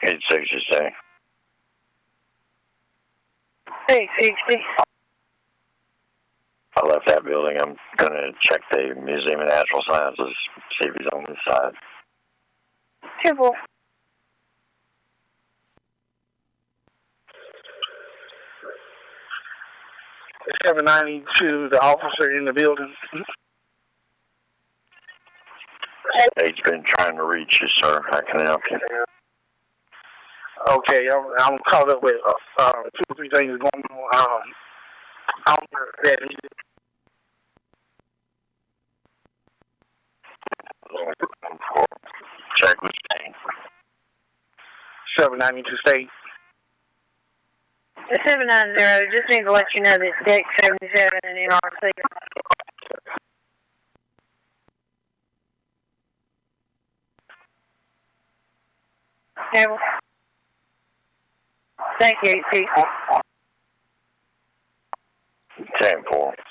860. 860. I left that building. I'm going to check the Museum of Natural Sciences, see if he's on this side. 2-4. $792, the officer in the building. He's been trying to reach you, sir. I can help you. Okay, I'm caught up with 2 or 3 things going on. That Check with me. 792 state. 790, just need to let you know that deck 77 and NRC. Table. Thank you, 860. 10-4.